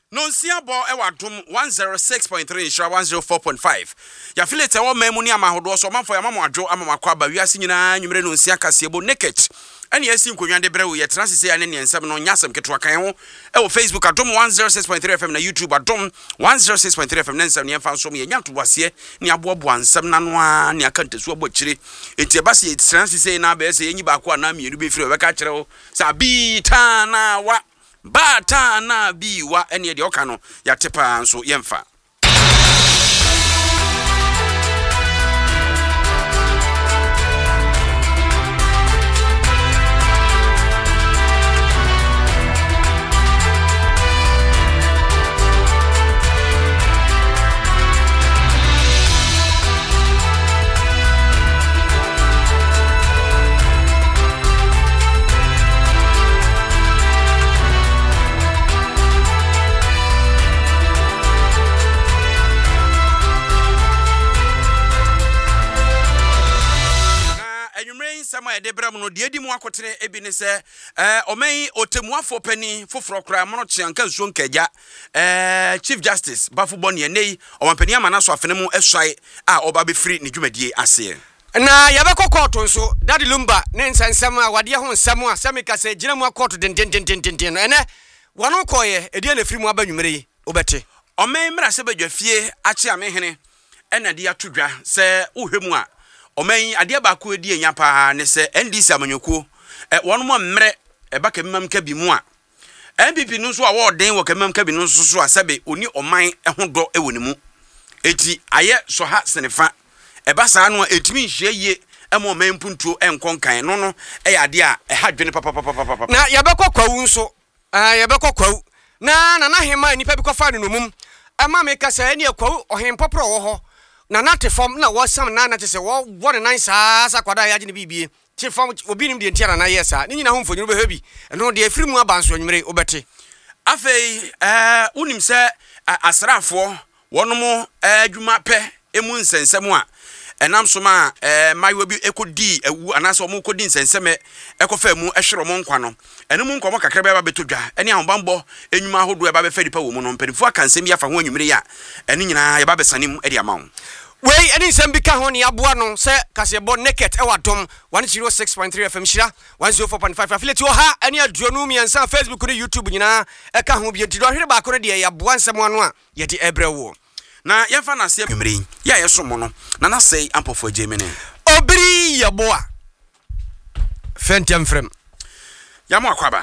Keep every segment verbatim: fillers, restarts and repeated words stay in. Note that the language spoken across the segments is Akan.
Nonsia bo e wadom one oh six point three insha one oh four point five. Ya filete wo memu ni amahodo so manfo ya mama adwo ama makwa ba wiase nyina nwumre nonsia kasebo naked. Ene yesi nkonwa de brew ye transise ya ne ne nsem no nyasem ketwa kan ho e wo Facebook adom one oh six point three F M na YouTube adom one oh six point three F M na nsem ne fa nso ye nyanto bose ne aboabo ansem na no a ne akantesu abokire enti ba se transise na ba se yenyi ba ko na mienu be firi we ka kire ho sa bi ta na wa Bata na biwa eni de oka no yatepa nso yemfa sama e debra mu no de edi mu akotere ebi ne se eh omen otemuafo pani foforo kra mono chianka nsuo nkagya eh Chief Justice Bafubon ye nei omampani amana so afene mu eswai a oba be free ne dwumadie ase na yabeko court nso Daddy Lumba ne nsensem a wade ho nsem a semika se gina mu court den den den den den no ene wano koye edi na free mu abanwumere yi obete omen mra se badwafie achi amehene ena de atodwa se uhwemu a Omen adia ba ko edi enya pa ne se N D C amanyoko eh wonu mo mmre e ba kamam ka bi mu a N P P no so a wo den wo kamam ka bi no so so asabe oni oman ehodo e woni mu eti aye so ha senefa e ba sa no etimi hye ye e mo oman puntuo enkonkan no no e ya de a e ha dwene papa papa papa na ye be kokwawu nso ah ye be kokwawu na na na hema nipa bi kofa no mum e ma me ka sa eni akwawu ohen popro wo ho na nate form na wasam na na te se wo won nan saa sa kwada ya gine bibie te form obi nim de ntiara na yesa ni nyina ho mfonyu be habi no de afiri mu abanso nwumere obete afei eh unim se asrafo wonom adwuma pe emu nsensem a enam so ma eh mayo bi ekodi awu anaso mo kodi nsensem ekofa mu ehwere mo nkwa no ene mu nkomo kakra be ba betodwa ene ahobambo enwuma ahodo e ba be fadi pa wo mu no mpanifo akansem ya fa ho anwumere ya ene nyina ye ba besanim edi amawo Wey, any sembika honi abuano se kasebo naked e wadom one oh six point three F M shira one oh four point five affiliate ha any aduonu mi ansa Facebook ni YouTube nyina e ka ho bi enti do hwere ba ko de ya boa nsem ano a ye di ebrewo na yemfa na se nwumere ya ye so mo no na na sei ampofo Gemini obri ya boa fentem frem ya mo akwaba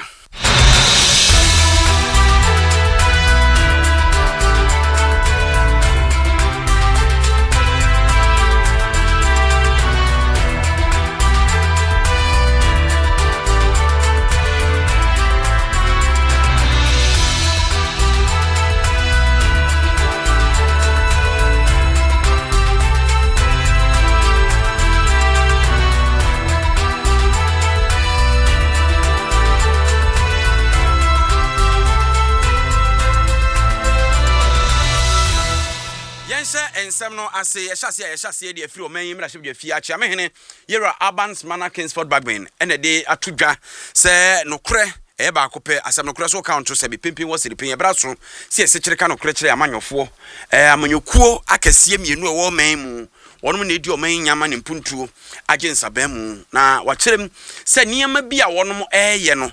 ensem no ase yeshase yeshase de afiri oman yimra hye de afie achi amehene yera Albans Manor Kingsford Bagman ene de atodwa se nokre e ba akopɛ asam nokre so count se be pimpin wo siripin e braso se ese kyereka nokre kyere amanyofo eh amanyokuo akasie mienu e wo man mu wonom na edi oman nyama ne mpuntuo agensa ba mu na wakyerem se niema bi a wonom eye no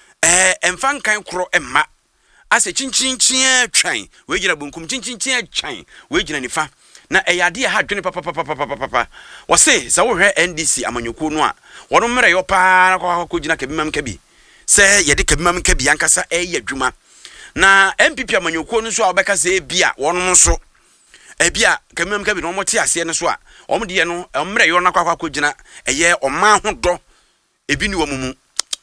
eh emfa nkan koro emma ase chinchinchia twan we gina bunkum chinchinchia twan we gina nifa na eyade ha dwene papa papa papa papa wose za wo hwe N D C amanyoko no a wono mre yo pa na ko gina kabimam kabi se yede kabimam kabi ankasa eye adwuma na M P P amanyoko no so a obeka se bia wono so ebia kabimam kabi no mo te ase ne so a omo de no mre yo na kwa kwa gina eye oman ho do ebi ni wo mumu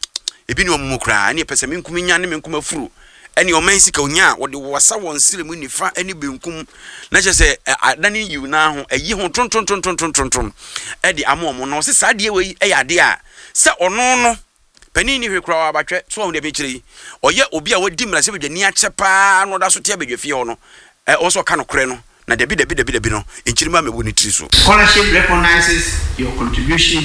ebi ni wo mumu kra ne pese menkum nya ne menkum afuru eni oman sika onya wode wasa won siremu nifa eni benkum na che se adani yu na ho eyi ho ton ton ton ton ton ton e di amomo no se sade we e yade a se ono no pani ni hwekura wa batwe so won de be kire oye obi a wadi mra se bedwani ache pa no da so te abedwafie ho no e o so ka no kore no na debi debi debi debi no enchirima mebu ni tiri so. Scholarship recognizes your contribution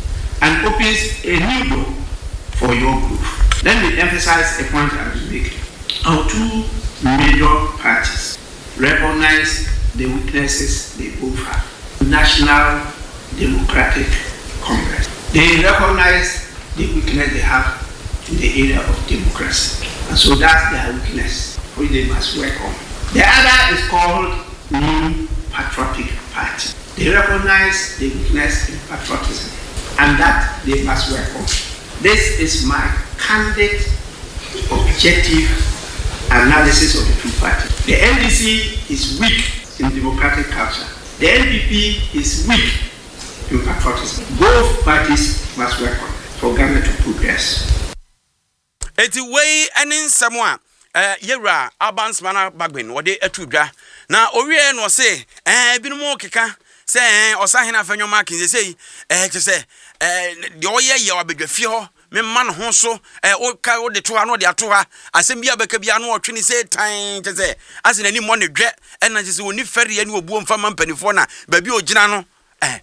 and opens a new door for your group. Let me emphasize a point I was making. our two major parties recognize the weaknesses they both have. National Democratic Congress. They recognize the weakness they have in the area of democracy. And so that's their weakness, which they must work on. The other is called New Patriotic Party. They recognize the weakness in patriotism, and that they must work on. This is my candid, objective analysis of the two parties. The N D C is weak in democratic culture. The N P P is weak in patriotism. Both parties must work on for Ghana to progress. Eti way ene nsɛm a eh yewra Albans Mana Bagbin wɔde atudwa na owie no se eh binom keka se eh ɔsahena afanyoma kinze sei eh te se eh de ɔyɛ yɛ wabedwafie hɔ me man ho so eh o ka o de to ha no de ato ha asɛm bia bɛka bia no ɔtwe ni se tan te se ase nani mo ne dwe ɛna te se oni fɛre ani obuo mfa mampanifo na ba bi ogina no eh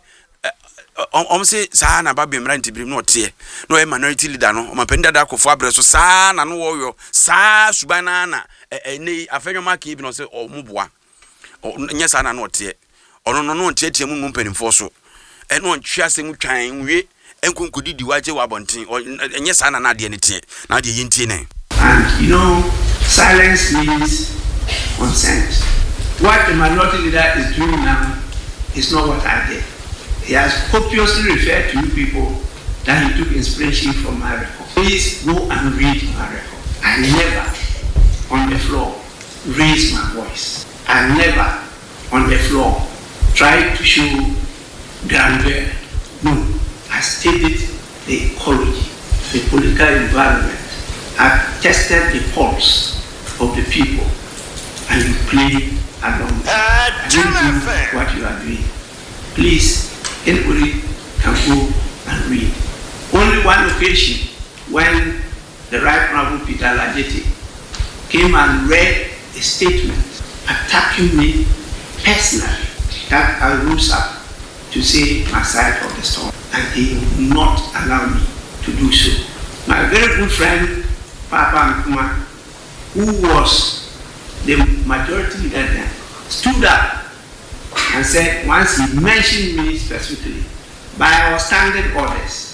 om se saa na babem ranti brim no tie no e minority leader no o mapenda da akofo abre so saa na no wo saa suban na na nei afenwoma ka bi no se o muboa nya saa na no tie ono no no tie tie mu mpanimfo so e no ntwe asem twan wie enkonkodi di waje wa bonten nya saa na na de ne tie na de yintie ne. And you know, silence means consent. What the minority leader is doing now is not what I did. He has copiously referred to you people that he took inspiration from my record. Please go and read my record. I never on the floor raised my voice. I never on the floor tried to show grandeur. No, I stated the ecology, the political environment. I tested the pulse of the people, and you play along. Uh, do what you are doing. Please. Anybody can go and read. Only one occasion when the Right Honorable Peter Lajete came and read a statement attacking me personally, that I rose up to say my side of the story, and he would not allow me to do so. My very good friend, Papa Nkrumah, who was the majority leader then, stood up and said, once he mentioned me specifically, by our standing orders.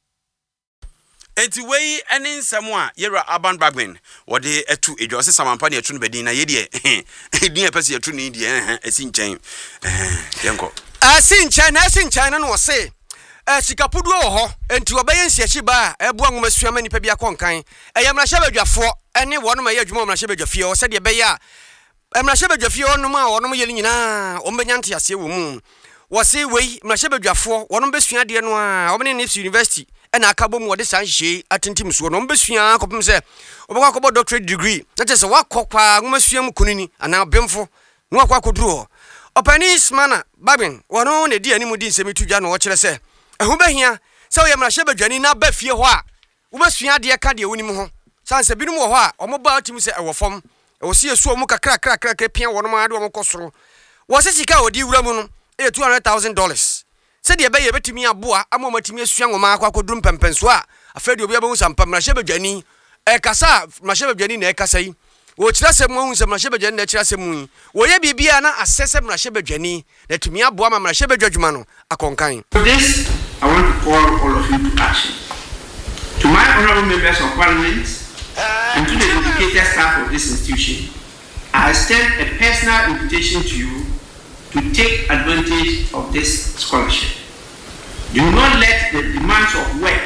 Eti way ene nsɛm a yewra Albans Bagbin wɔde atu edwose samampa ne atu no bedin na ye de edin apese atu ne die eh esi nkyɛn eh yenko asi nkyɛn na asi nkyɛn no no se eh sikapudu wɔ hɔ enti wɔbɛyɛ nsiachi ba a ɛboa ngoma suama nipa bi akɔnkan ɛyɛ mrahye badwafoɔ ɛne wɔn ma yɛ adwuma mrahye badwafie wɔ sɛ de bɛyɛ a mrahye badwafie wɔn ma wɔn yɛ nyinaa wɔn bɛnya ntiaseɛ wɔ mu wɔse wei mrahye badwafoɔ wɔn bɛsua de no a wɔn ne Nifs University na akabo mu wode san hye atentim so no mbesua akopem se obekwa akobɔ doctorate degree na kyese wakɔkwa ngomasua mu kunini ana bemfo no akwa koduro opani Mana Bagbin wono ne di animu di nsemi tudwa no wɔkyerɛ se ɛho behia sɛ wo yɛmra hye badwani na ba fie hɔ a wobesua de ka de wonim ho sanse binum wɔ hɔ a ɔmoba atim se ɛwɔ fam ɛwɔ se esu mu kakra kakra kakra pia wɔno ma de wɔn kɔsoro wɔ se sika odi wura mu no e two hundred thousand dollars said ye be ye betimi aboa ama matimi asua ngoma akwa kodum pempenso a afedi obi abehu sampa mrahye badwani e kasa mrahye badwani na e kasa yi wo kyerasem mo hu se mrahye badwani na kyerasem mu wo ye bibia na asese mrahye badwani na tumi aboa ma mrahye badwadwuma no akonkan. This I want to call all of you to action. To my honorable members of parliament and to the dedicated staff of this institution, I extend a personal invitation to you to take advantage of this scholarship. Do not let the demands of work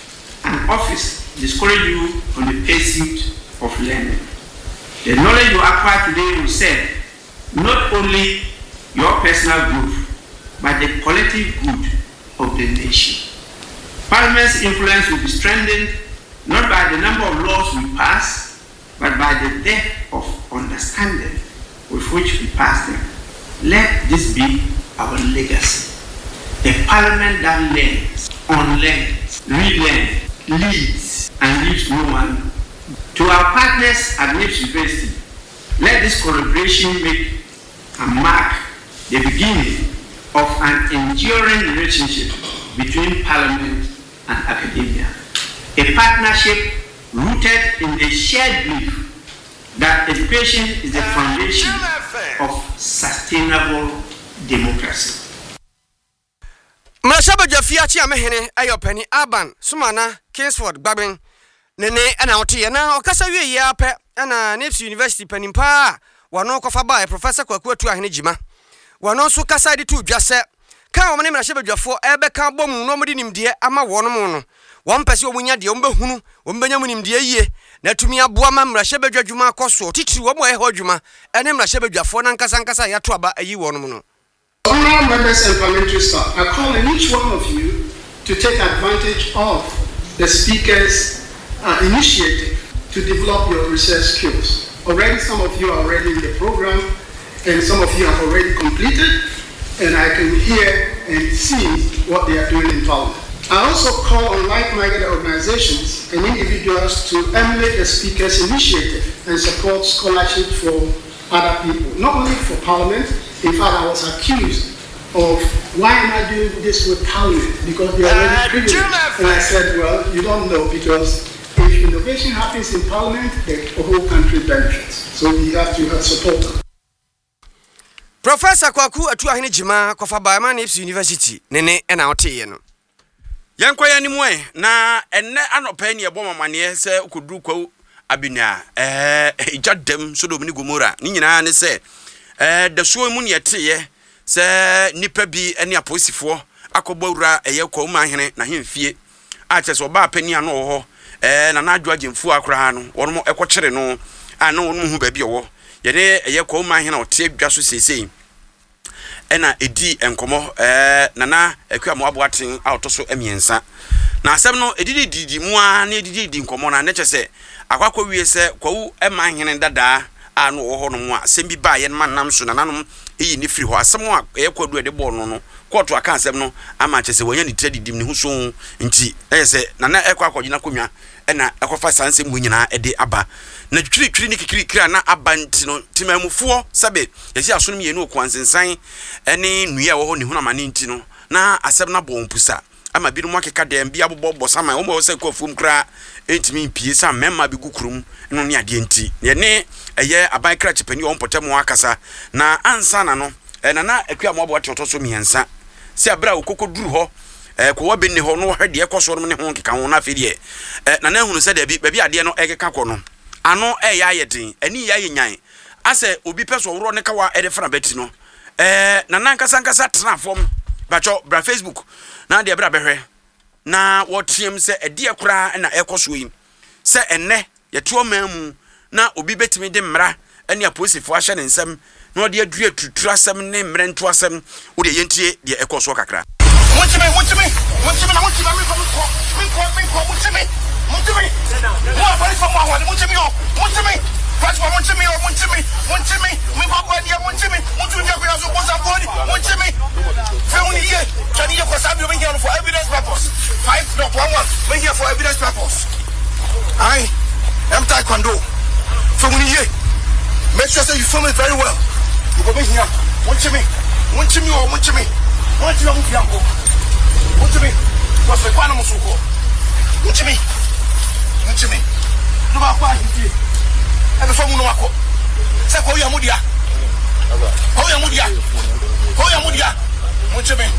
and office discourage you from the pursuit of learning. The knowledge you acquire today will serve not only your personal growth, but the collective good of the nation. Parliament's influence will be strengthened not by the number of laws we pass, but by the depth of understanding with which we pass them. Let this be our legacy. A parliament that learns, unlearns, relearns, leads, and leaves no one. To our partners at Nifs University, let this collaboration make and mark the beginning of an enduring relationship between parliament and academia. A partnership rooted in the shared belief that education is the foundation of sustainable democracy. Mrashaba Jafia Chia Mehene, Ayopeni, Aban, Sumana, Kingsford, Babin, Nene, and Autia. Now, Okasawi Yape, and a Nips University Penimpa, Wano Kofaba, Professor Kwaku to Ahinijima. Wano Sukasadi to just said, Come on, Mrashaba Jafo, Ebeka Bom, nobody named dear Ama Wonomono. One person when you're the Umber Hunu, when Benjamin dear ye, Natumia Buama, Mrashaba Juma Koso, teach you one way Hojuma, and then Mrashaba Jafo, Nankasankasa Yatuaba, a you one. Honourable members and parliamentary staff, I call on each one of you to take advantage of the Speaker's uh, initiative to develop your research skills. Already some of you are already in the program and some of you have already completed, and I can hear and see what they are doing in Parliament. I also call on like-minded organizations and individuals to emulate the Speaker's initiative and support scholarship for other people, not only for Parliament. In fact, I was accused of why am I doing this with Parliament, because they are already privileged. And I said, well, you don't know, because if innovation happens in Parliament, the whole country benefits. So we have to uh, support them. Professor Kwaku Atuahini Jima, Kofaba Nips University, Nene, and Aotieno. Yanko Yanimwe, na ene anopeni aboma manie se ukudu kwa abinya, eh, ijadem sodo mini gumura, ninyina ne se, eh, da suo mu ne yete se nipa bi ene aposifo akobawura eye kwa umahene na hemfie a che so ba pani ano ho eh na na adwagemfu akra no wono ekokyere no ana wono hu ba bi owo ye ne eye kwa umahene ote adwa so sesei ena edi enkomo eh na na ekwa mo aboaten a otoso emiensa na asem no edidi didi mu a na edidi di nkomo na ne kyese akwakwa wie se kwa u emahene dada anu wo no mu a sembi ba ye man nam so na nanom eyi ni firi ho asem a ye kwadu de ball no no koto aka asem no ama kyese wonya ni tradidim ne hu so nti ese na na ekwa akogina konwa ena ekofa sanse mu nyina ede aba na twiri twiri ni kikiri kira na aba nti no timamufuo sabe yesi asono ye no okwansensan ene nuya wo ho ni hu na mane nti no na asem na bo mpusa ama bi no makeka dem bia bobbo sama wo mo se kwafum kra entimi pie sa memma bi gukurum no ne ade nti ye ne eye aban kra chepani wo mpotemu akasa na ansa na no na na akua mo abo atoto miensa se abra okokoduru ho eh ko wa benni ho no hwede ekoso no ne ho keka ho na afedie eh na na hunu se da bi ba bi ade no ekeka ko no ano e ya yedin ani ya yenyan ase obi peso woro ne kawa e de fra beti no eh na na nkasa nkasa transform bacho bra Facebook na de bra behwe na wotiem se ede ekura na ekoso yi se enne yeto mamu na obi betimi de mra ene aposifo ahye ne nsem na ode adua tutura asem ne mrento asem wo de yentie de ekoso kakra Muntimi, muntimi, muntimi na muntimi mi ko mi ko mi ko mi ko muntimi, muntimi. Mo abali fa mo awade muntimi o, muntimi. Fast for muntimi o, muntimi, muntimi. Mi ko ko dia muntimi, muntimi dia ko ya so bosa body, muntimi. Fe uni ye, tani ye ko sabi o me here for evidence purpose. five point one me here for evidence purpose. Ai, am taekwondo. Fe uni ye. Make sure say you film it very well. You go be here, muntimi, muntimi o, muntimi. What you want to go? What you mean? What's the quantum of Suko? What you mean? What you mean? No, I'm quite here. And the phone no ako. Say, how you mudia? How you mudia? How you mudia? What you mean?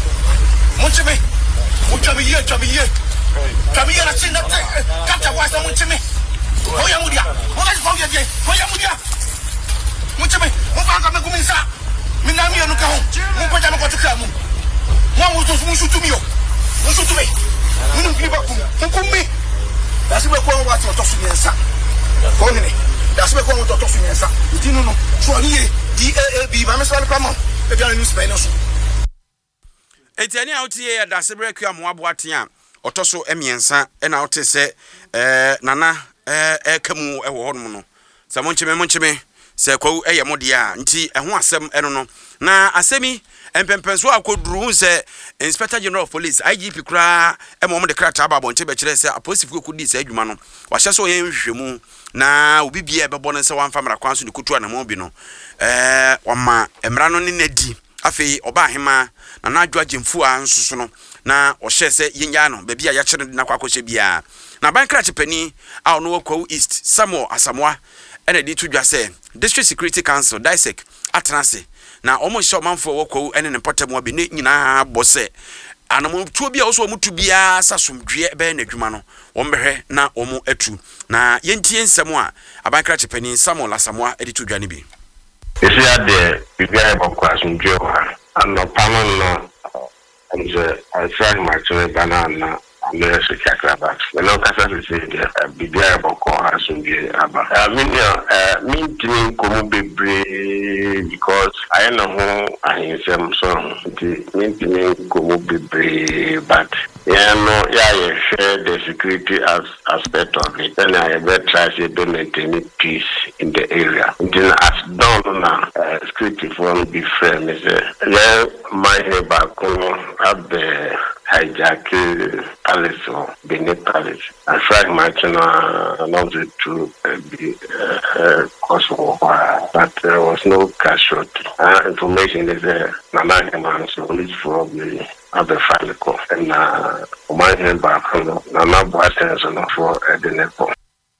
What you mean? What you mean? What you mean? Come here, let's see that. Catch a wife, what you mean? How you mudia? What is how you mean? How you mudia? What you mean? What am I going to say? Minami anu ka ho mo pa jama ko tuka mu mo wo to mu shutu mi o mo shutu mi minu bi ba kum kum mi da se be ko wa to to su nyensa ko ni da se be ko wa to to su nyensa itinu no so ni e D A A B ba me so pa mo e bi an news pay no so etiani a otie ya da se bre kwa mo abo aten a otoso emiensa e na ote se eh nana eh e kamu e wo ho no no sa mo ncheme mo ncheme se kwa eye modia nti eho asem eno no na asemi empempenso akoduru se Inspector General of Police I G P kra e mo mo de krata aba bonche be kire se aposifu kudi se adwuma no wahye so ye nhwehwemu na obi bia bebo no se wanfa mra kwanso ne kutu na mo bi no eh wama emra no ne nadi afei oba hema na na adwagemfu a nsoso no na o hye se yenya no ba bia ya kire na kwakoshe bia na ban kra chepani a ono kwa East Samuel Asamoah ene di to dwa say District Security Council D I S E C atranse na omo hye omanfo wokwo ene ne potem obi ne nyina bose anamo tuo bia wo so omutu bia sasomdwe be na adwuma no wombehwe na omo atu na yentie nsem a Abankra Chepani Samuel Asamoah edi to dwa ne bi esi ade bibia e bokwa asomdwe ha anno pano no nze asai machore banana America Chakrabat. When I was saying that, be there about as soon about. I mean, uh, mean to come be brave because I know who I am. So, mean to come be brave, but yeah, no, yeah, yeah, share the security as aspect of it. Then I better try to maintain peace in the area. Then as done now, uh, security for be friend is yeah, my neighbor come up the hijack palace or Benin Palace. I tried my channel announced to uh, be uh, Kosovo, but there was no casualty. Uh, information is there. Nana man, so police probably have the final call. And uh, my neighbor, Nana Boasen, and for the Nepal.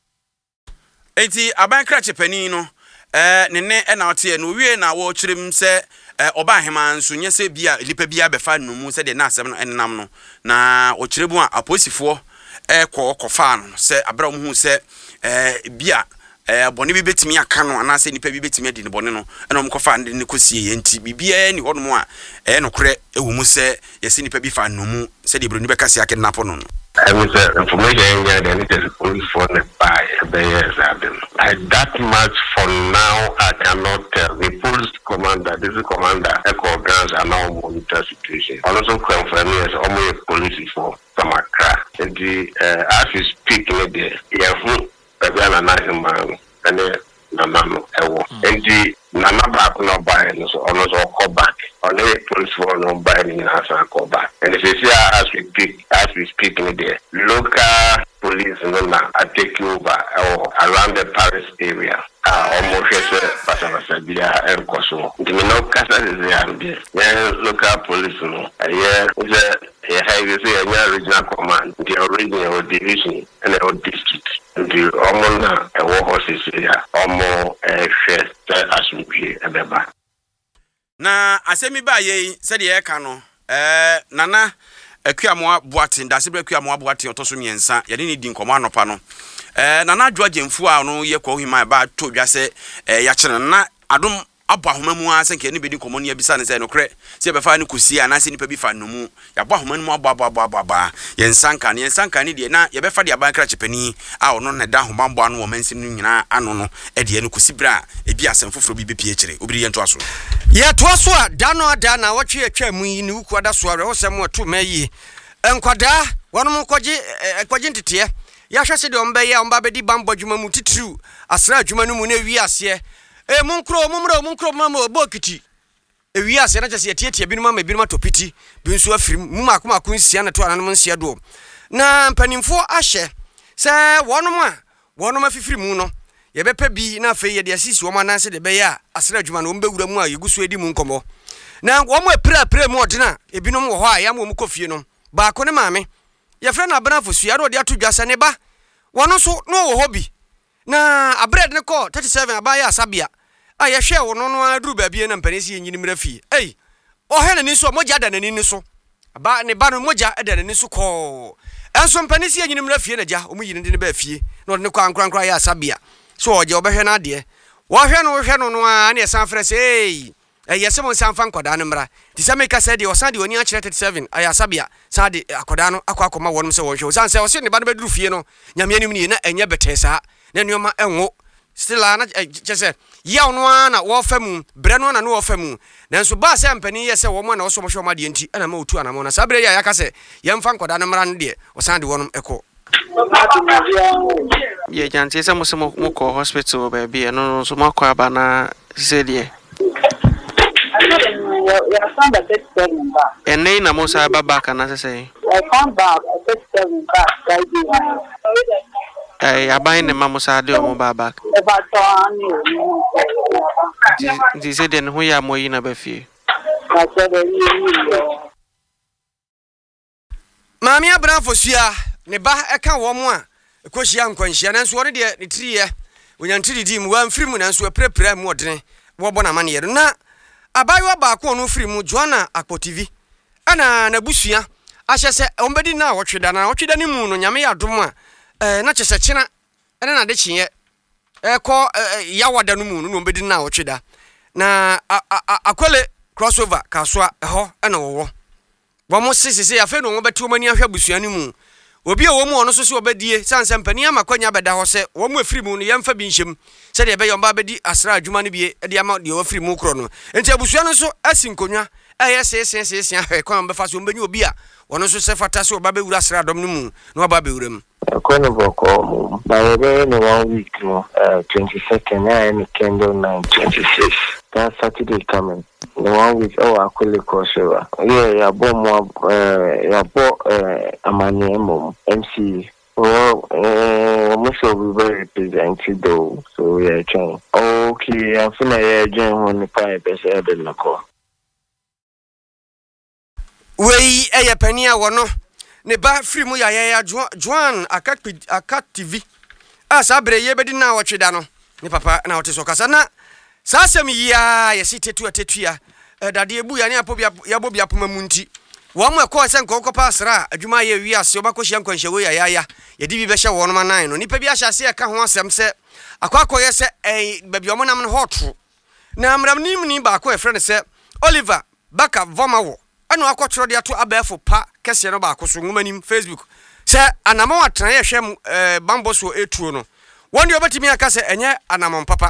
Eti Abankra Chepani no eh nene e na ote no wie na wo kyerem se eh oba hema nso nye se bia lipa bia befa no mu se de na asem no enam no na o kyerebu a aposifo eh kɔ kɔfa no se abra mu hu se eh bia eh bone bi betimi aka no ana se nipa bi betimi adi ne bone no ena om kɔfa ande ne kosie ye nti bibia ni hɔ no a eh no kore ewu mu se ye se nipa bi fa no mu se de broni beka se ake napo no no I was uh, information here that it is police for the by the years like that much for now I cannot tell. The police commander, this is commander, Echo Grants are now monitor situation. Also confirm me as almost police for Samakra. And the uh, as we speak the yeah, a nice man and then Nana Ewo. And the Nana back no buy so almost all call back. Only police for no buying in us and call back. And if you see as we speak, as we speak in the local police Nana are taking over or around the Paris area. Uh, almost Pasabia and Kosovo. The no Casa is there. Yeah, local police no. Yeah, the how you say a regional command, the original division and the district. The Omona a war horses here, Omo a first as we be a member. Na asemi ba ye se de e ka no eh nana akuamoa boatin da se bre akuamoa boatin otoso miensa ye de ni di nkomo anopa no eh nana adwo agemfu a no ye kwa hima ba to dwa se eh ya kire na adom abo ahoma mu a se nke ni be di nkomo ne bisa ne se no kre se be fa ne kusi ana se nipa bi fa no mu ya bo ahoma mu abo abo abo abo ye nsanka ne ye nsanka ne de na ye be fa de Abankra Chepani a ono ne da ahoma mbo ano wo mansim no nyina ano no e de ne kusi bra e bi asem foforo bi be pie kire obiri ye nto aso ye to aso a da no ada na wotwe atwa mu yi ne wuku ada so awe wo sem wato mayi enkwada wonom koje koje ntete ya hwese de omba ye omba be di bambo dwuma mu titru asra dwuma no mu na wi ase e munkro mumro munkro mama bokiti e wi ase na chese tietie bi no mama bi no matopiti bi nso afiri mu makoma ko nsia na to ananom nsia do na mpanimfo ahye se wonom a wonom afifiri mu no ye bepa bi na fe ye de asisi wo mananse de be ya asra adwuma no mbewura mu a yeguso edi mu nkomo na wo mo apira apira mu odena ebinom wo ho a ya mo mu kofie no ba ko ne maame ye fre na Abanafo sua ro de atodwasa ne ba wono so no wo hobi na abred ne ko thirty-seven abaya asabia a ye hwe wono no aduru ba bie na mpanisi yenyini mrafi ei o he ne so moja da nani ni so ba ne ba no moja da nani so ko enso mpanisi yenyini mrafi na ja o mu yini ne ba fie no ne ko ankrankra ya asabia so oje obehwe na de wo hwe no wo hwe no no a ne san frese ei eh yesemo san fan koda no mra ti se meka se de o san de oni a kire thirty-seven aya sabia san de akoda no akwa akoma wonum se won hwe san se o se ne ba no beduru fie no nyame anim ni na enye betesa na nuoma enwo still ana chese ya no na wo famu bre no na no wo famu nanso ba se ampani ye se wo mo na wo so mo hwe ma de nti ana ma otu ana mo na sabre ya ya ka se ye mfa nkoda no mra no de o san de wonum eko ye janti se mo se mo ko hospital ba bi no no so mo ko aba na se de Yeah, I found a thirty-seven back. And then I'm also back, and as I say, I found back a thirty-seven back. I buy the Mamosa do mobile back. This is then who you are more in a beefy. Mammy Abanafo sua, ne ba eka wo mo a, ekohia nkwanhia nanso wore de ne triye Onyantiri di mu wan firi mu nanso aprepra mu odene wo bo na mane na abayo ba ko no firi mu Joanna Akpo T V ana na busua ahye se ombedi na wotweda na wotweda ni mu no nyame ya dom a eh na chese chena ene na de chiye eh ko yawada no mu no ombedi na wotweda na akwele crossover kaswa eho ena wo wo mo sisisi afa no wo beti wo mani ahwe busua ni mu obi wo mu ono so se obedie sanse mpani amakwanya beda ho se wo mu afiri mu no yemfa bi nhyem se de be yomba bedi asra adwuma no bie de ama de wo afiri mu kro no enti abusua no so asinkonwa eye se se se se ahwe kwa mbefa so mbenyi obi a wono so se fata se oba be wura asra adom no mu no oba be wura mu Kono boko mu na yebe no one week no uh, twenty-second and candle night twenty-six that Saturday coming no one week oh akole crossover yeah ya bo mo uh, ya bo uh, amani mo M C well uh, most of we very represented though so yeah trying okay I feel like yeah join one five percent be na ko we eye pani a wono ne ba free mu ya ya Joan Akpo T V asa bre ye bedi na wotweda no ne papa na wote so kasa na sa asem ya ye sitetu atetua dade ebu ya ne apobia ya bobia poma munti wo mo ekọ se nko kopa asra adwuma ye wi ase obakohia nkwanhye wo ya ya ya ye di bi be hye wo no manan no nipa bi ahya se eka ho asem se akwakoye se eh babi omo nam no hotro na amram nim ni ba ko e friend se Oliver Baka Vomawo anu akotro de ato abefo pa kese no ba koso ngumanim Facebook se anama watran ye hwem eh bambo so etuo no wonde obetimi aka se enye anamon papa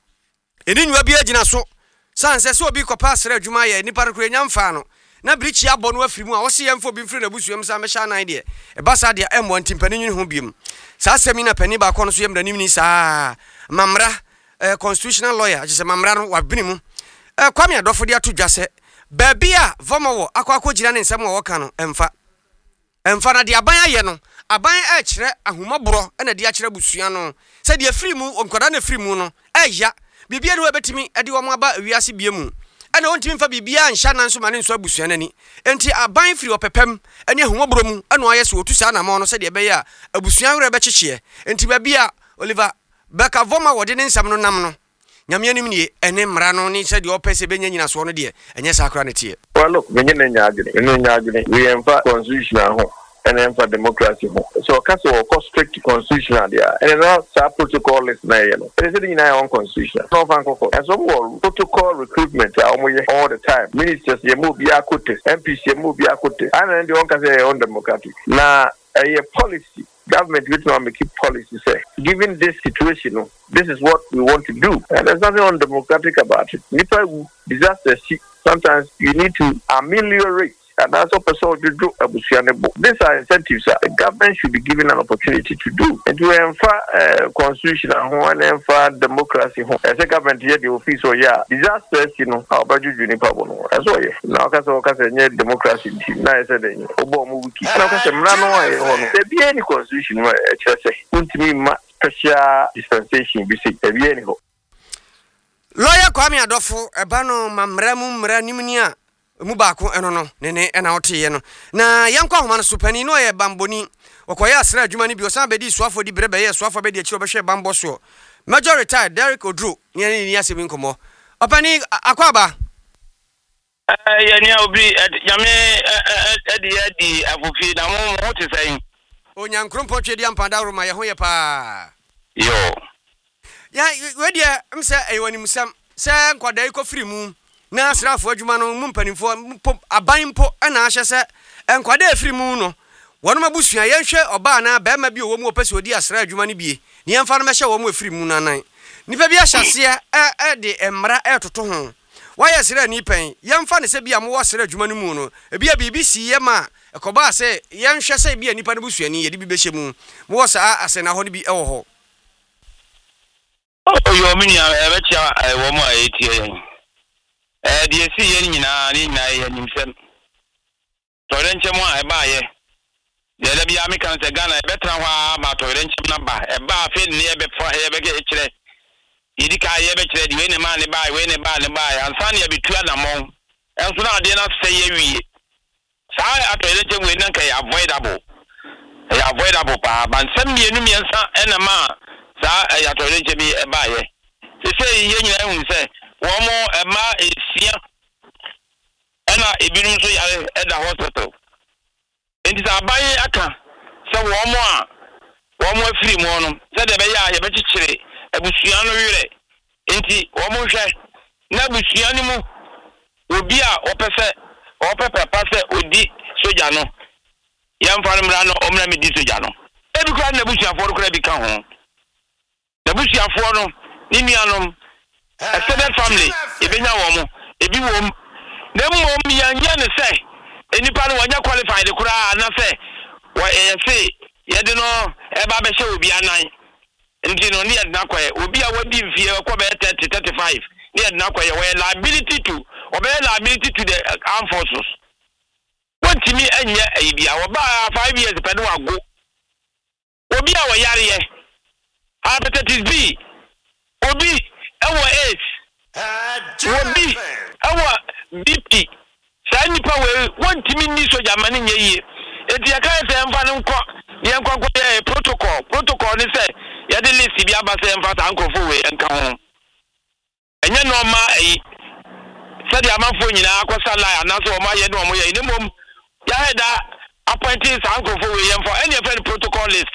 eni nwa bi agina so sanse se obi kopa asra adwuma ye nipa rekro nyamfa no na brichi abo no afiri mu a wo se yemfo bi mfiri na busuam sa mesha nan de e basa de embo ntimpani ho biem sa asemi na pani ba ko no so yemra nimni sa mamra eh, constitutional lawyer agise mamra no wabini mu eh, kwame adofo de ato dwase Babia Vomawo akwa akogina ne nsem wo ka no emfa emfa na de aban aye no aban a kire ahumabro na de a kire busua no se de afiri mu onkoda na afiri mu no eya bibia de wabetimi ade wo aba wiase bie mu ana wontimi fa bibia ansha nan so mane nso abusua nani enti aban firi opepem ane ahumabro mu ana aye se otu sa na mo no se de be ya abusua wure be kyekye enti babia Oliver Baka Vomawo de ne nsem no nam no nyame nim ni ene mra no ni se de opese benya nyina so no de enye sakra ne tie well look menye na nyaagene ene nyaagene we emfa constitutional ho ene emfa democracy ho so kaso ko strict constitutional dia ene no sa protocol is na ye no ene se ni na on constitutional no fan ko and so more protocol recruitment a omo ye all the time ministers ye mo bi akote M P C ye mo bi akote ana ndi on ka say on democratic na a policy government which now make policy say given this situation this is what we want to do and there's nothing undemocratic about it. Disaster sometimes you need to ameliorate and that's what person to do. These are incentives that the government should be given an opportunity to do. And to enforce uh, constitution and enforce democracy. As a government here, the office or yeah, disasters, you know, how about you, Juniper? As well, now, because of democracy, now I said, Obama, now because I'm not there be any constitution where just say, ultimately, special dispensation, we see, there be any hope. Lawyer Kwame Adofo, Ebano, Mamramu, Mranimnia. Mu baako eno no nene ena otiye no na yankwa homa no supani no ye bamboni okoya asra adwuma ni bi osan bedi suafo di brebe ye suafo bedi achi obehwe bambo so major retired Derek Odru ni ni asemi nkomo opani akwaba eh ya ni obi nyame edi edi afofi na mo mo te sai onyankrompo twedi ampada roma ye ho ye pa yo ya we dia mse ewani musam se nkwadai ko firi mu na asrafo adwuma no mu mpanimfo aban mpo na ahye se enkwade afiri mu no wono mabusua yenhwe oba na ba ma bi owo mu opese odi asra adwuma no bie ne yemfa no mehye wo mu afiri mu nanan nipa bi ahyase e e de emra e toto ho waya sira ni pen yemfa ne se bia mo wasra adwuma no mu no e bia bibi si ye ma ekoba se yenhwe se bia nipa no busua ni ye de bi behye mu mo wasa asena ho no bi e wo ho o yo mini e be chia e wo mo e tie yen eh die si yen nyina ni na ye nimsem torenchem a e ba ye ye le bia me kan se Ghana e betra ho ma torenchem na ba e ba fe ni e be fa e be ke kire yidi ka ye be kire di we ne ma ne ba we ne ba ne ba ansa ne be tua na mon enso na de na se ye wie sa atorenchem we nan ka avoidable e avoidable pa ban sem mienu miensa e na ma saa ya to renche bi e ba ye se se ye nyina hu se wo mo e ma esia ena ebinum so yare e da hospital enti sa abaye aka se wo mo a wo mo afiri mo no se de be ya ye be chichire abusua no wire enti wo mo hwe na abusua ni mu obi a opese opepe pase odi soja no yam fa no mra no omra me di soja no ebi kwa na abusua fo kora bi ka ho na abusua fo no ni nuanom extended family ebenya wo mo ebi wo m na mmom yanya ne se enipa no wanya qualified kura na se wa e se yede no e ba be hye obi anan nti no ne yede na kwaye obi a wadi mfie ko be thirty thirty-five ne yede na kwaye we liability to obe liability to the armed forces want me anya aibia wo ba five years pe no ago obi a wo yare ye hepatitis B obi ewo AIDS obi ewo B P sa nipa we want me ni soja mane nye yie enti ya kan se mfa no nko ye nko nko ye protocol protocol ni se ya de list bi aba se mfa ta nkofo we enka ho enye no ma yi said the amount for you now, Costa and that's what my head on my minimum. Yaheda appointees uncle for William for any of the protocol list.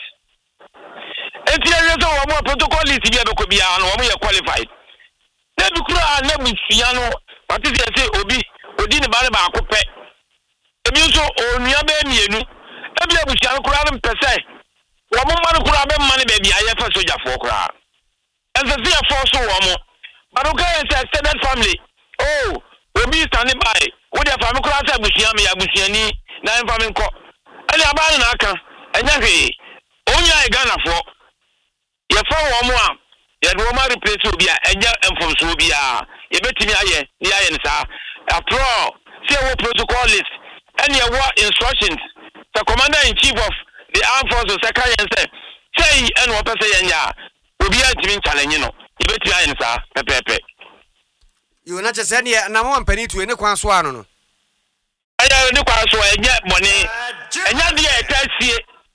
And there is a more protocol list if you ever could be on one we are qualified. Never cry, never piano. What is it? Say Obi, Odin the Barba Cope. The music on your baby, every other shall crowd per se. One woman could have money, baby. I have a soldier for crowd. And the fear for so one more. But okay, it's a extended family. Oh, Obi standing by. What if I'm cross a busiami, a busiani, nine family court? And a ban aka, and yahi. Only I Ghana for your phone one more. Your woman replace Subia, and ya and from Subia. You bet me, I the iron, sir. After all, say what protocol list, and your war instructions. The commander in chief of the armed forces, Sakaya, said, say, and what I say, and ya will be a team challenge, you know. You bet me, iron, sir, Pepe. You not just any na mo ampani to any kwan so ano no aya ni kwan so enye bone enya dia etasie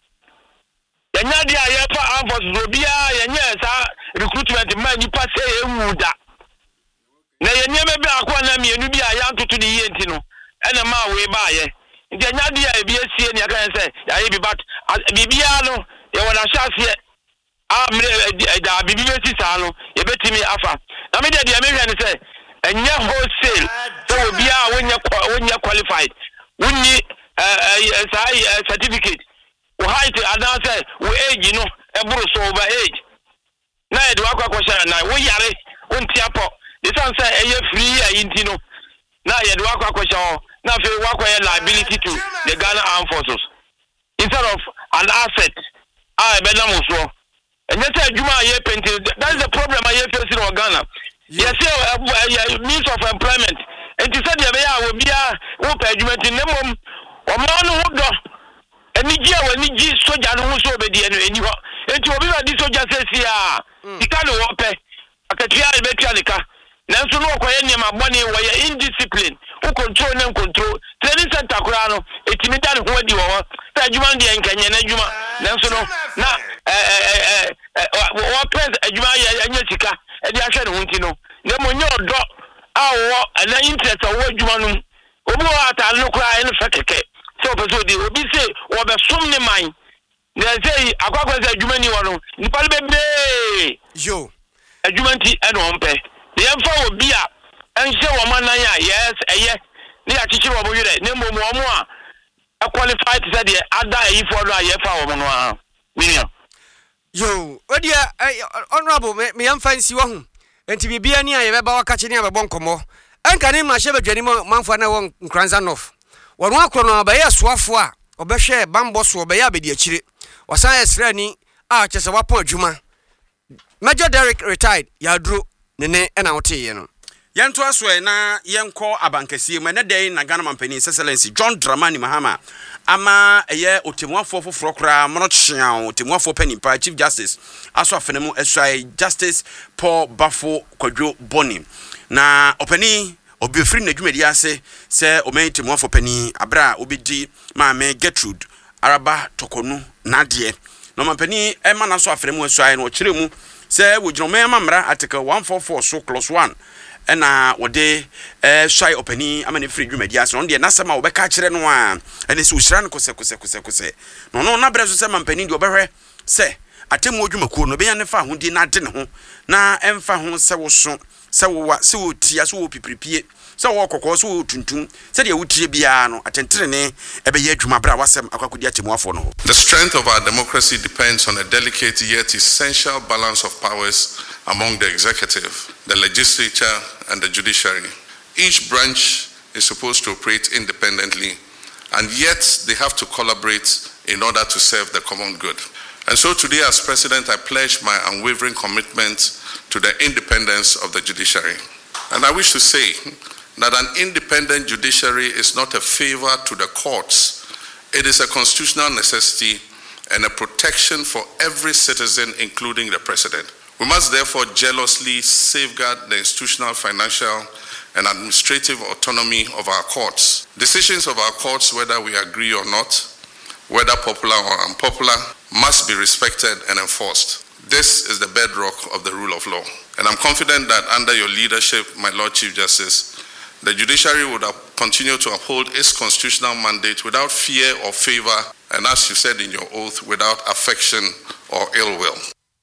enya dia ya fa amfos robia yenye sa recruitment man ni passe ewuda na yenye me bi akwa na mienu bi aya ntutu ni ye ntino ena ma we ba ye nti enya dia e bi asie ni aka say ya ye bi bat bibia no ye wona hyasie a mre da bibia si sa no ye betimi afa na me dia dia me hwe ni say enya wholesale so obi a wonya wonya qualified wonni eh sai certificate wo height and say wo age no e buru so over age na e do akwa kwasha na wo yare wonti apo the son say eye free ayinti no na ye do akwa kwasha na fe wakwa liability to the Ghana Armed Forces instead of an asset ah be na mo so enye say adwuma ye painting that is the problem I face in Ghana. Yes, uh, means of employment. And to say the way will be a whoop argument in the mom or man who do any year when you soldier who so obedient and you and to be this soldier says, yeah, you can't walk a catria mechanica. Now, so no, any my money where you're indiscipline, who control and control. Training Santa Crano, a timid who you are, Tajumandi and Kenyan Juma. Now, so no, now, what press a Juma and Jessica. And I said, won't you know? No more drop our and the interest of what you want. Obo ata no cry in feteke. So so the obi say or be some ne mind. They say akwakwa say adwuma ni wono. Nipa bebe. Yo. Adwuma ti e no mpe. The emfa obi a enhye wo manan a yes eye. Ne ya chichi wo bo yire. Ne mo mo a a qualified to say the other e for no ayefa wo no a. Million. Yo, odia honorable me me amfa nsi wo hu. Enti bibia ni aye beba waka che ni abebon komo. Anka ne ma hye badwani manfo na won Nkranza North. Wono akro no abaye soafo a obehwe bambo so obaye abedi akire. Wasan esra ni a chese wapon adwuma. Major Derek retired yadro nene na wote ye no. Yento aso na yenko abankasi mu ne den na Ghana Mampani Excellency John Dramani Mahama ama eye otemuafo foforo kra mono chia otemuafo panimpa Chief Justice aso afenemu esai Justice Paul Bafo Kwadwo Boni na opani obiofri na dwumadi ase se omen temuafo pani abra obedi maame Gertrude Araba Tokonu Nadie no mampani e ma na so afremu asuai no kire mu se wojrome mamra article one forty-four so clause one ena wode eh swai opani amane free dwumadi ase no de nasema wo beka kire no a ene se ohira no kose kose kose kose no no na bre so se mampani de obehwe se atemu odwumakuo no benya ne fa ho di na de ne ho na emfa ho se wo so se wo se wo tia se wo pipiripie se wo kokko se wo tuntum se de wo tie bia no atentere ne ebe ye adwuma bra wasem akwakodi atemu afo no. The strength of our democracy depends on a delicate yet essential balance of powers among the executive, the legislature, and the judiciary. Each branch is supposed to operate independently, and yet they have to collaborate in order to serve the common good. And so today, as President, I pledge my unwavering commitment to the independence of the judiciary. And I wish to say that an independent judiciary is not a favor to the courts. It is a constitutional necessity and a protection for every citizen, including the President. We must therefore jealously safeguard the institutional, financial, and administrative autonomy of our courts. Decisions of our courts, whether we agree or not, whether popular or unpopular, must be respected and enforced. This is the bedrock of the rule of law. And I'm confident that under your leadership, my Lord Chief Justice, the judiciary would continue to uphold its constitutional mandate without fear or favor, and as you said in your oath, without affection or ill will.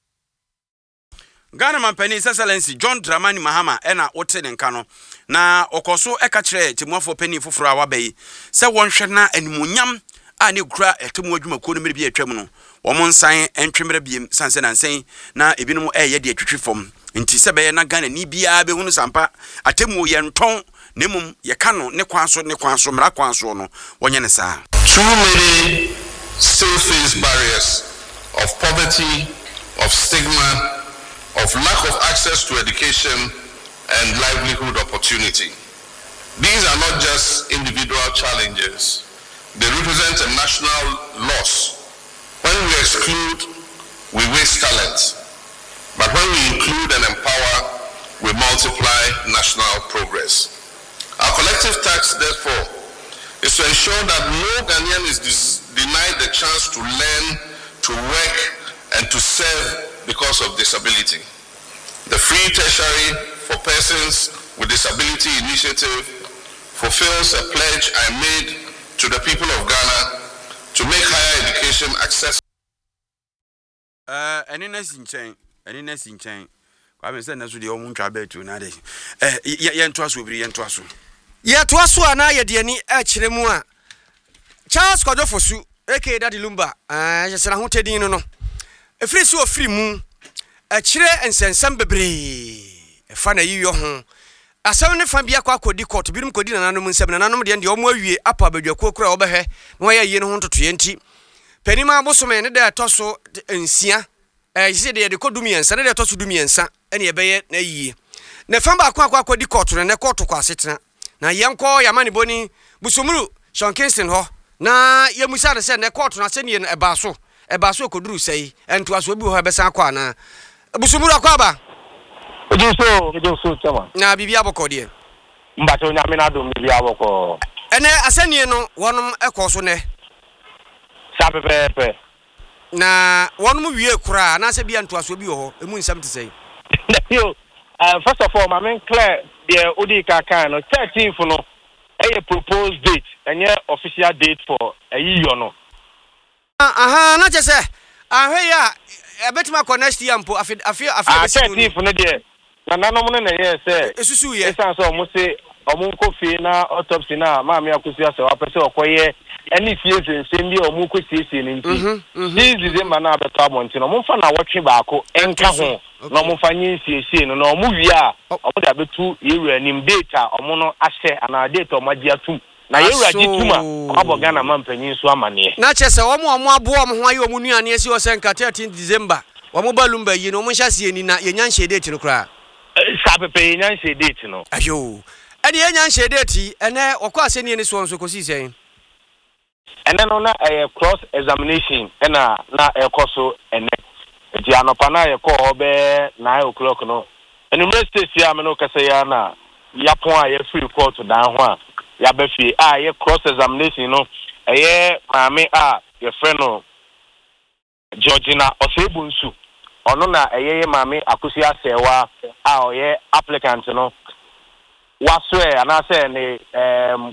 Ghana Mampani Excellency John Dramani Mahama ena wote ne nka no na okoso eka kire timuafo pani foforo a wabai se wonhwe na animunyam a ne kura etemu adwumakuo no mere bi atwam no wo monsan entwemere biem sanse na nsen na ebinom eye de atwitwifom nti se be na Ghana ni bia be hunu sampa atemu ye nton nemum ye ka no ne kwanso ne kwanso mra kwanso no wonye ne saa. Too many still face barriers of poverty, of stigma, of lack of access to education and livelihood opportunity. These are not just individual challenges. They represent a national loss. When we exclude, we waste talent. But when we include and empower, we multiply national progress. Our collective task, therefore, is to ensure that no Ghanaian is denied the chance to learn, to work, and to serve because of disability. The Free Tertiary for Persons with Disability Initiative fulfills a pledge I made to the people of Ghana to make higher education accessible. Uh, and in a chain, and in a chain. I mean, send us to the own travel to another. Eh, yen to us will be yen to us. Yet to us, and I, Diani, Echemua Charles Kodofosu, aka Daddy Lumba, I just said, I wanted in no. A free so free moon, a chire and send some bebre. A funny you home. A seven from Biako di court, Birum Codin and Anum seven and Anum, the Omo, upper by your cook over here, why you know to twenty. Penima Bossoman, there tosso and Sia. I said they could do me and Saturday to do me and Sa, and ye bay na ye. Nefamba Quaco di court and a court to Quasitna. Na yanko ya mani boni busumuru Sean Kingston ho na ya musada se na court na se ne e baso e baso koduru sei ento aso bi ho besa kwa na busumuru akwa ba ojuso ojuso chama na bibia boko de mbato nya me na do bibia boko ene asanie no wonom ekoso ne sabe pepe na wonom wie kura na se bia ento aso bi ho emu nsam te sei yo uh, first of all my main clear the Odika kind of thirteenth no a proposed date and yeah official date for a year no. Aha, not just say ah ya a bit my next year mpo afi afi afi thirteenth no there na nanom no na yes say esusu ye esan so mo say omo kofi na autopsy na ma me akosi ase wa pese okoye any fie nsem bi omo kosi ese ni nti this December na abeto abonti no mo fa na wotwe baako enka ho no mo fa nyi ese no no mo wi a omo da betu yeru anim data omo no ahye ana data omo agi atum na yeru agi tuma omo Ghana mampanyin so amane na chese omo omo abo omo ho ayi omo nuane esi o senka thirteenth December omo balumba yi no mo hyase ni na yenya nhye date no kra sapepe yenya nhye date no ayo ene yenya nhye date ene okwa aseni ni so nso kosi sen ene no na eh, cross examination ena na ekoso ene enti anopa na ye ko be nine o'clock no ene university ya me no kase ya na ya pon a ye free court dan ho a ya be fie a ye cross examination no eye maame a ye friend no Georgina Osebunsu ono na eyeye mame akusi asewa a oye applicant no waswe anase ne um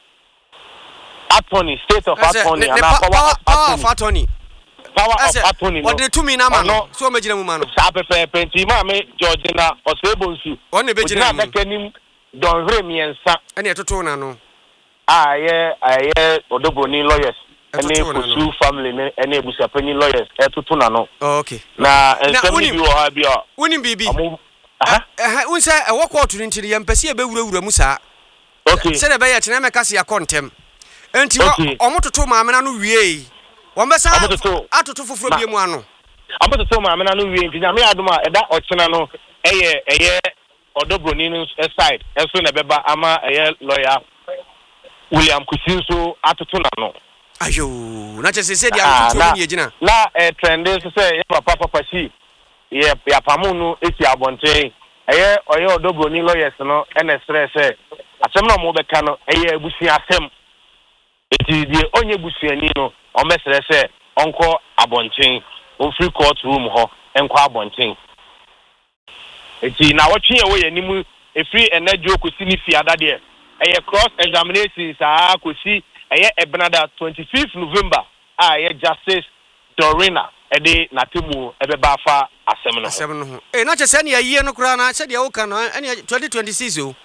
attorney state of attorney and power power of attorney power of attorney what the two me na no so magina mu ma no sa pepe penti mame Georgina Osebunsu one be gina mu na don hre miensa ene etoto na no aye aye odobroni lawyers ene pursue family ne ene busapani lawyers etoto na no okay na ensemi bi wo ha bia woni bibi aha eh unse e wo court ntiri ye mpese e be wurawura mu saa okay se de be ye tena meka se akontem enti omototo maame na no wie wombesa atoto foforo bie mu ano omototo maame na no wie nti nyame adoma eda ochena no eye eye odobroni no side eso na beba ama eye lawyer William Kusinso atoto na no ayo na chese se dia atoto ni egina na eh trend so say papa papa si ye ya pamunu esi abonten eye oye odobroni lawyers no ene stress eh asem na mo beka no eye abusi asem eti die onye busuani no o mesere se onko abonten on free court room ho enko abonten eti na wotwe ye wo ye nimu e free energy ko si ni fiada de eye cross examination sa ko si eye ebenada twenty-fifth November a eye justice Dorina ede natemu ebeba fa asem no asem no eh na che se ne yie no kura na se de wo kan no ene twenty twenty-six o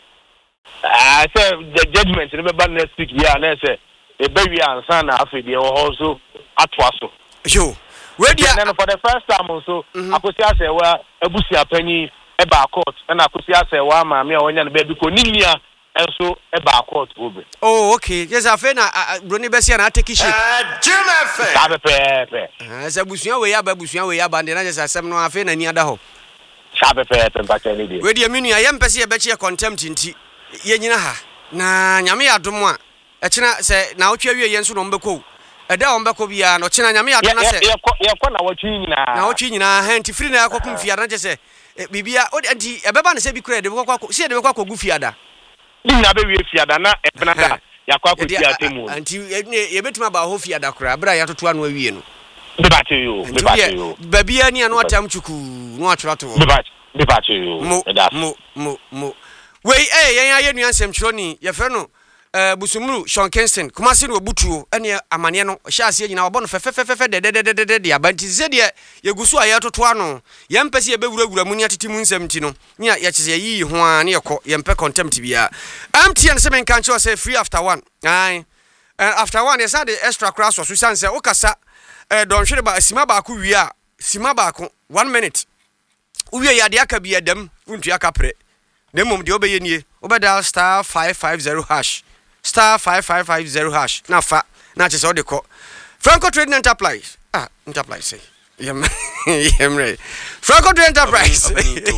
ah say the judgment ne beba next week ya na say e be wi ansa na afi de wo also atwa so yo we dia for the first time so akosi ase wa abusi apani e ba court na akosi ase wa ma me onya ne be bi ko ninia enso e ba court obe oh okay yes afa na broni besia na take shape jimefe sabe pepe ah sa busuan we ya ba busuan we ya ba de na just asem no afa na ni ada ho sabe pepe mbacha ni de we dia menu ya mpese ye beche contempt nti ye nyina ha na nyame adom a e kina se na otwa wie ye nso no mbekọ eda ombekọ bia no kina nyame adom na se ye ye kwa na watwi nyina na watwi nyina ha nti free na akopum fiada na chese bibia nti ebeba na se bi kra de bekọ kwa se de bekọ kwa gu fiada ni na be wie fiada na ebenada yakwa ko fiatemu nti ye betuma ba ho fiada kra bra ya totoa no awie no bebate yo bebate yo babia ni anu atam chuku no atwato bebate bebate yo mo mo mo wei eh yen aye nuansem chiro ni ye fe no eh busumuru Sean Kingston kuma se no obutuo ene amane no hya ase nyina obo no fefefefe de de de de de abanti ze de ye gusu aye toto ano ye mpese ye bewurawura mu ni atetimu nsem ti no nya ye chese yi ho a ne yekọ ye mpe contempt bia M T N se men kan cho say free after one ai after one yes the extra class so san say okasa eh don hwere ba sima ba ko wi a sima ba ko one minute uwie ya de aka bia dam untu aka pre dem mom de obeye nie obeda star five five zero hash star five five five zero hash na fa na chese o de ko Franco Trading Enterprise ah enterprise say yem yem re Franco Trading Enterprise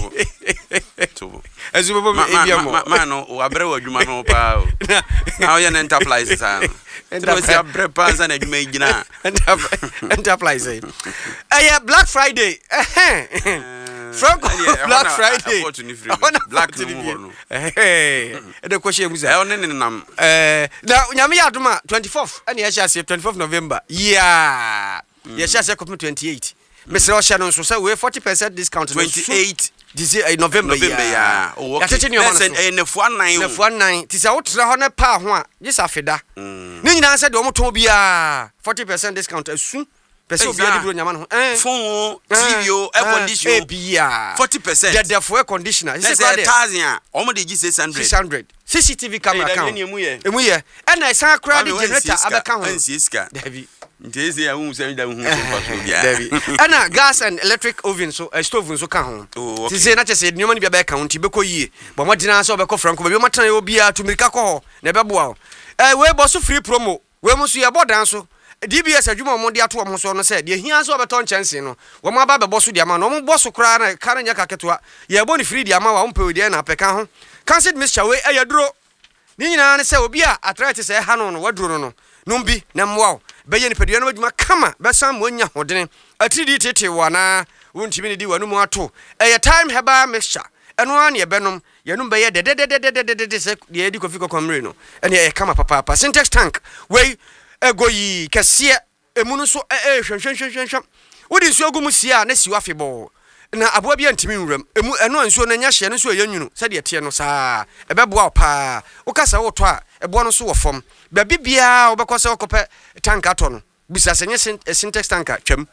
to azubo me ebiamo ma no o abre wo adwuma no pa o na o ye enterprise san enterprise abre pa san adwuma igina enterprise eh Black Friday eh Franco Black Friday Black no eh e de kwhye muza eh one ne nam eh na nyame yadoma twenty-fourth ene ya hye twenty-fourth November yeah ya hye ko twenty-eight mesre o hye no so say we forty percent discount twenty-eight this November yeah oh okay listen eh nefu anan nefu anan ti say wotra ho ne pa ho a yesa feda ni nyina say de o moton bia forty percent discount asu pese obi ade bro nyama no eh phone T V o air conditioner eh bia forty percent the the air conditioner is it thousand o mo de gi six hundred six hundred C C T V camera count emu ye and I san crowd generator abeka ho ansi iska davi ntezi ya hu se da hu so bia davi and gas and electric oven so a stove so ka ho ti say na chese nyoma ni bia be ka ho ti be ko yie bo mo dina so be ko Franco be mo tan yo bia to mirika ko ho na be boa eh we bo so free promo we mo so ye bodan so D B S adwuma mo de ato mo so no se de hia so beton chance no wo mo aba be boso de ama no mo boso kra na kara nya kaketoa ye bo ni free de ama wa mpe de na peka ho cancelled mixture we ayaduro ni nyina ne se obi a arthritis e ha no no waduro no no numbi na mwa be ye ni pedua no adwuma kama be sam mo nya hodene atiri tete wana wontimi ne di wanu mu ato e time heba mixture eno an ye benom ye num be ye de de de de de de se ye di kofi kokomre no ene e kama papa papa syntax tank we egoyi kese emu no so eh hwe hwe hwe hwe wodi nsuo gu mu sia na siwa febɔ na aboa bia ntimi nwuram emu ɛno nsuo na nya hye no nsuo yanyunu sɛ de tie no saa ɛbɛboa pa wokasa wotɔ a ɛboa no so wɔ fam ba bibia wobɛkɔ sɛ wokɔpɛ tanka tɔ no bisa sɛ nye syntax tanka twam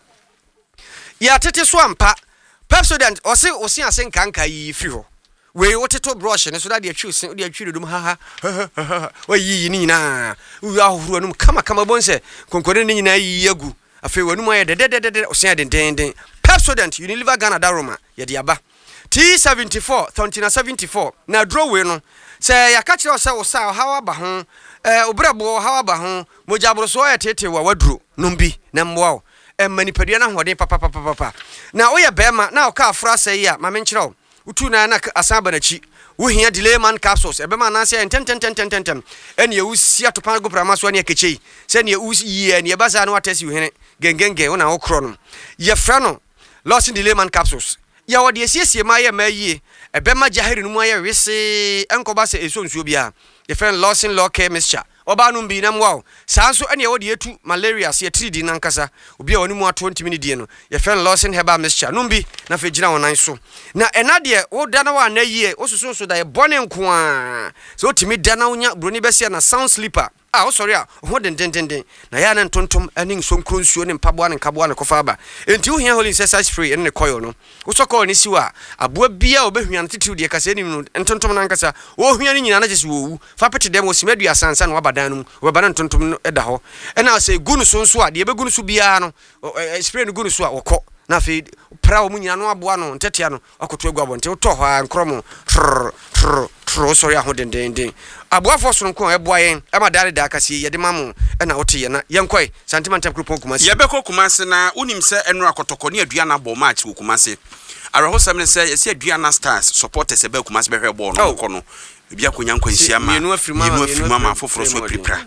ya tete so ampa Pepsodent ɔse ɔse ase nkanka yi firi hɔ we woteto brush ne so da de atwi sen de atwi dum ha ha wayi ni nyina wo ahuru anum kama kama bonse konkore ni nyina yi agu afei wanum aye de de de de ɔse den den den Pepsodent Unilever Ghana Daroma ye de aba T seventy-four thirteen seventy-four na draw we no sɛ ya ka kire ɔsɛ wo sa ha wa ba ho eh obrabo ha wa ba ho mojabro so ya tete wa waduro numbi na mboa e manipadua na hoden papa papa papa na oye bema na oka afra sɛ yi a ma me nkyerɛ utu na na asaba na chi wo hia delay man capsules e bema na sɛ ten ten ten ten ten ten ene ye usi atopan go prama so ne akechei sɛ ne usi yi ne baza na watesi wo hene gengenge wo na wo kro no ye fra no lost delay man capsules ya wo de siesie ma ye ma yi e bema jahiri no mu aye wese enkoba sɛ eso nsuo bia ye friend Lawson Law Care Mixture oba no mbi na mwa sanso ene wo de etu malaria se three D nankasa obi a woni mu ato ntimi ne die no ye friend Lawson Herbal Mixture no mbi na fe gina wonan so na ena de wo da na wa na yie osusu so da ye bone nko a so otimi da na wonya broni besia na sound sleeper ah o sorry ah ho den den den den na ya na ntontom ani nsonkro nsuo ne mpaboa ne kaboa ne kofa aba enti wo hia holy exercise free ene ne coil no wo sokɔ ne siwa aboa bia obehua ne titiw de kasa ni no ntontom nankasa wo hua ne nyina na gese wo wu fa pete dem wo simadua sansa na wabadan no wo bana ntontom no eda ho ena sɛ gunu so nso a de be gunu so bia no spray ne gunu so a wokɔ na fe pra wo nyina no aboa no ntetea no akoto egu abonte wo tɔ hɔ a nkromo trrr trrr trrr sorry aho den den den aboa fo so nko eboa yen ama dare da akase ye de mamu na wote ye na yenkoi sentimental group Kumasi ye beko Kumasi na unim se enu akotoko ne adua na bɔ match wo Kumasi araho sam ne se ye se adua na stars supporters e be Kumasi be hwe bɔ no ko no bia konya nkwansia ma yenu afirima ma foforo so prepare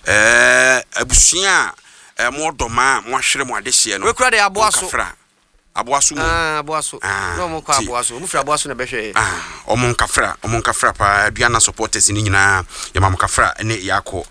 eh abusua eh mo doma mo ahwere mo adehye no we kura de aboa so aboaso mu ah aboaso no mo kwa aboaso mu fra aboaso na behwe ah omo nkafra omo nkafra pa aduana supporters ni nyina ya mam nkafra ne yakɔ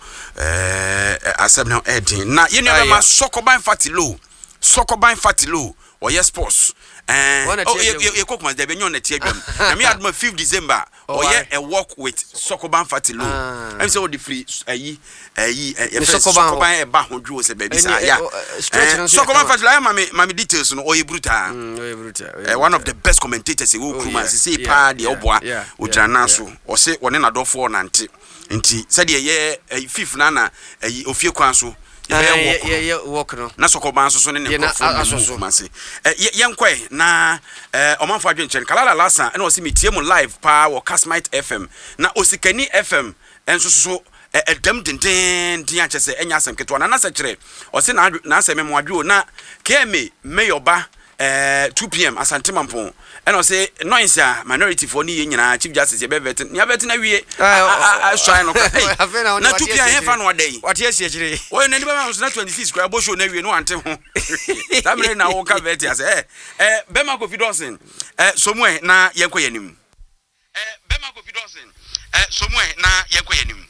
eh asem na edin na ye nua ma sokoban fatilo sokoban fatilo o yes sports eh oh ye kokuma de be nyon na tie adwam na me aduma fifth December o ye a walk with sokoban fatilo em say o di free ayi ayi sokoban e ba hodwo se baby sa ya sokoban fatilo ay mami mami details no o ye brutal o ye brutal one of the best commentators e wo kuma say pa de oboa o jana so o se woni na dofo nante nti se de ye fifth na na ayi ofie kwan so ye ye walk no na sokoban so so ne ne Kumasi eh yenkwe na eh omanfo adwenchen kalala lasa na o se metie mu live pa wo Casmite F M na Osikani F M enso so edam denden dia chese enya asem keto na na se kire o se na na asem me adwo na keme meyoba eh two p m Asante Mampon and I say noise minority for ni nyina chief justice ye be vet ya vet na wie ah shine no na two p m he fa no day what yes ye kire o na ni ba na twenty-six kwa bo show na wie no ante ho that me na wo ka vet ya say eh Bema Kofi Dawson eh somwe na yenko yanim eh Bema Kofi Dawson eh somwe na yenko yanim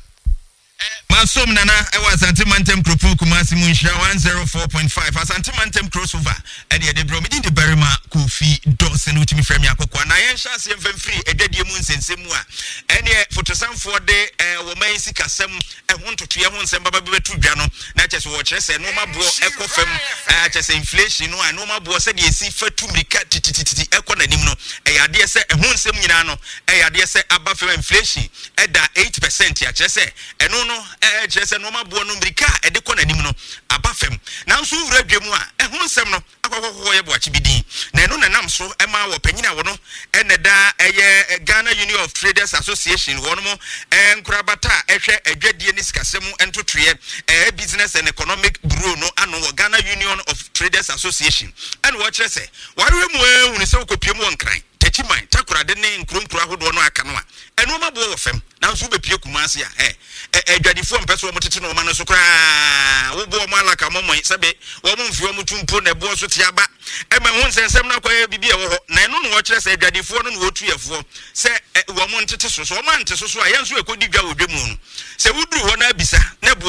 Masom nana ewa Asante Mantem Kropo Kumasi Munsha one oh four point five Asante Mantem crossover and ye de bro me di Bema Kofi Dawson utimi frame yakokwa na yen chance yen fem free ededie mu nsensemu a ene fotosanfo de wo man sika sem e ho ntoto ye ho nsem baba betu dwa no na chese wo kire se no mabo ekofem a chese inflation no a no mabo se de esi fatu mrika titititi ekọ na nim no e yade se e ho nsem nyina no e yade se aba fem inflation e da eight percent ya chese eno no eh chese no mabo no mrika e de kọ na nim no aba fem na nso wura dwemu a e ho nsem no akọkọkọ ye bo achibidi na eno na nam so e ma wo panyina wo no e ne da eye Ghana Union of Traders Association wo no mo enkurabata ehwe adwadie ni sikasem entotwe eh business and economic bureau no ano wo Ghana Union of Traders Association and wo kire se warwe mu ehunu se okopie mu nkran tachiman takura de ne nkronkro ahodo no aka no a eno ma bo wo fem na nso bepie Kumasi a eh adwadifo mpeso wo tete no ma no so kra wo bo mo alaka momon sebe wo mo mfio mo tumpo na bo so tiaba e ma hu nsensem na kwa bibi e wo ho na eno no wo kire se adwadifo no no wo tuyefo se wo mo ntete so so wo ma ntete so so a yenso ekodi dwa wo dwemu no se wuduru ho na abisa na bo no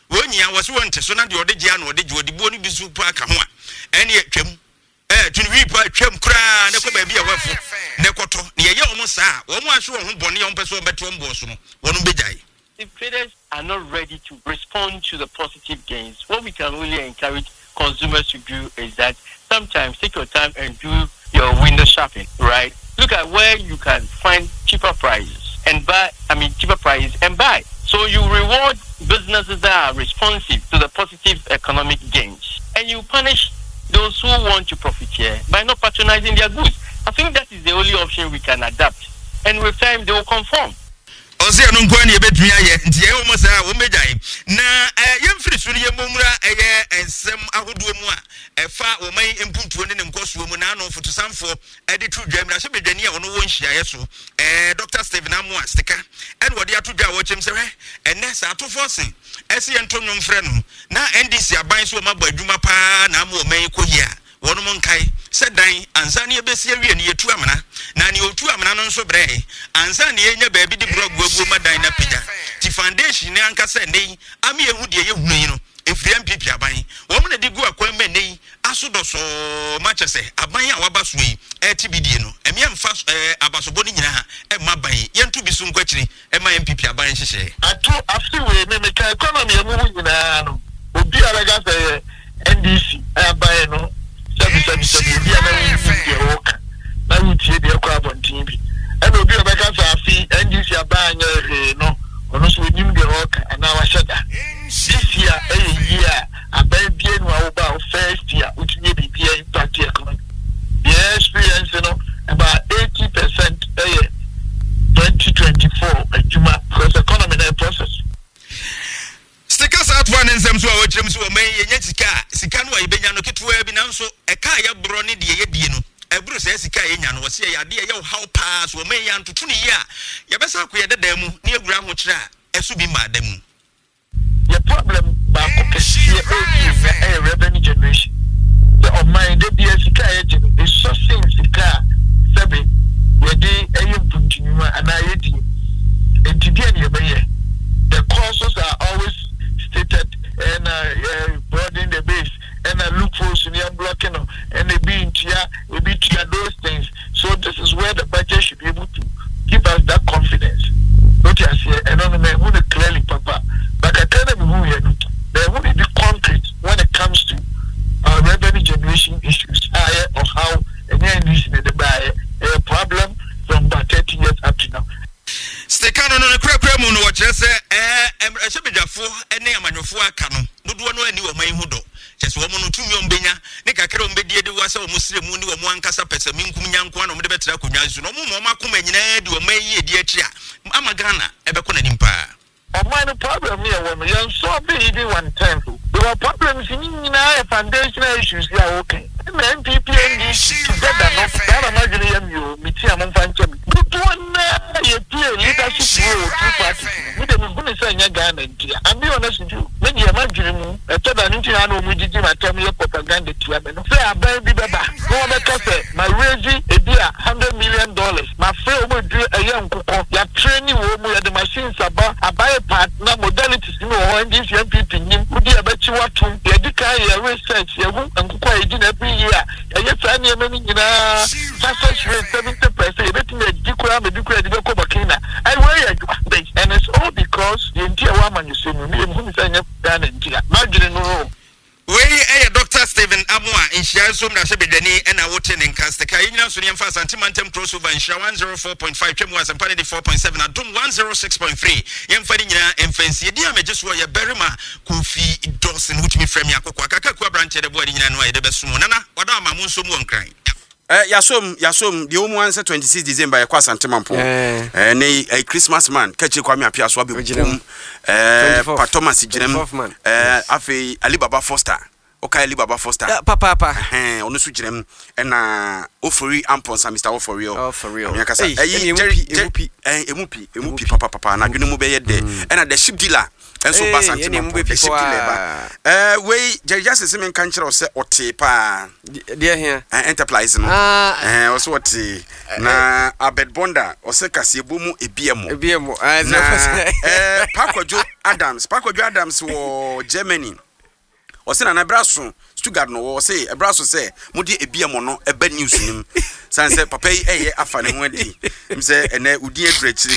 wonya wo so wonte so na de ode gya na ode gya odibo no bi so pa ka ho a ene atwam eh tuni wi pa atwam kra na ko ba bi a wafo ne koto ne ye omo saa wo mo ahwe wo ho bone ye ompe so beto mbo so no wono begyae. If traders are not ready to respond to the positive gains, what we can really encourage consumers to do is that sometimes take your time and do your window shopping, right? Look at where you can find cheaper prices and buy, I mean, cheaper prices and buy. So you reward businesses that are responsive to the positive economic gains, and you punish those who want to profit here by not patronizing their goods. I think that is the only option we can adapt, and with time they will conform. Ozia no nkwa ne betumi aye ntie wo mo saa wo megyae na yemfiri so ne yemomura eye ensem ahodo mu a efa wo man empuntuo ne nkosuo mu na ano fotosamfo ede tu dwamra se bedwani a ono wo nhyiaye so eh Doctor Stephen Amwa stika ene wode atodwa wo chem se hwe ene sa atofo sen ese yentonwom frɛ no na N D C aban so mabɔ adwuma pa na ama wo man kohia wono mo nkai se dan ansa ne ebesi awie ne yetu amana na ne otu amana no nso bre ansa ne yenya baabi di blog gugu madan na pija ti foundation ne anka se nei ami ehu de ye hunu yi no efiri M P P aban wo mo ne di gu akwan me nei asodo so ma che se aban a waba so yi e T B D no emi emfa abasobo ni nyina ha e maban yentu bi so nkwachiri e ma M P P aban hyehye atu afi we me me ka economy emu nyina no obi araga se N D C aban no sabi sabi sabi obi ana wi work na wi tie de kwa bontin bi and obi obeka sa afi N D C aban nya no ono so nim de work ana wa sheda this year eh year aban bie no a ba first year utinye bi bie impact economy the experience no about eighty percent eh twenty twenty-four ajuma because economy na process. Stickers out one in some so our gyms were made in Yetsika, Sikan, why Benano Kitwe, Binanso, a Kaya Broni, the Yedino, a Bruce Sika, and was here, idea how pass were made to twenty year. Yabasa, we had a demo near Gramutra, a Subima demo. The problem back a revenue generation. The of my D B S Sika agent is sourcing Sika, Sabi, where they a continue and I did. And today, the causes are always stated and uh, uh, broaden the base and I uh, look for senior blocking and they be in here, we be here those things. So this is where the budget should be able to give us that confidence. Not just here and on the man who clearly papa. But I tell them who you there will be concrete when it comes to uh, revenue generation issues uh, of how any is in the buy a problem from about thirty years up to now. Stekano no kra kra mu no wo kyerese eh ehebedafo ene amanyofo aka no dodo no ani wo man hu do kyese wo mu no tumi ombenya ne kakra ombedie de wase wo musremu ni wo mu ankasa pese minkum nyanko na mo de betra konwa nsu no mo mo makoma nyina di wo man yi edi akyi a amagana ebeko na nimpa Omani problem here when you saw be even one time. There are problems in the foundational issues here, okay. And the M P P and D C together, not that imagine you, Mitia Monfancham. But one year leadership role, two parties. We don't want to say Yagan and Tia. I'm be honest with you. When you imagine, I told an Indian who did my tell me propaganda to them. Say, I buy the Baba. Go on the cafe. My raising a dear hundred million dollars. My friend will do a young cook. Your training will the machines about I buy partner modalities you know when this M P P nim we dey about you what to dey declare your research you go and go e din every year e get any many nyina success rate seventy percent e betin e dikura me dikura dey go bakina I wear you and it's all because the entire woman you say me me who say nya dan entire imagine no we eh Doctor Stephen Amwa in Shiasom na sebedani e na wote ne nkaste ka yinyina so ne mfa santimantem crossover in Shia one oh four point five twemu asampane de four point seven adom one oh six point three yemfa ni nyina emfansie dia mejeso ye berima Kofi Dawson hutumi frame yakokwa kakaku branch de board nyina no ye de besumo nana wada amamu nso mu onkran eh yasom yasom de omu anse twenty-six December ye kwa santimampo eh eh ne eh, Christmas man kachi kwa me apia so abegum eh Pa Thomas Jinem eh afi Ali Baba Foster okay Libaba Foster papa papa eh ono so girem na ofori amponsa Mister Ofori oh for real me kasa eh emupi eh emupi emupi papa papa na dwene mu be ye de na the ship dealer enso basanti mo the ship dealer ba eh we Jerry Justice me kan kire o se ote pa de here enterprise no eh o so ote na Abed Bonda o se kase bomu ebiemo ebiemo eh Pakwajo Adams Pakwajo Adams wo Germany o se na na braso Stuttgart no wo se e braso se mudi ebiemo no eba news nim san se papa yi eye afa ne ho adi m se ene udi adrechiri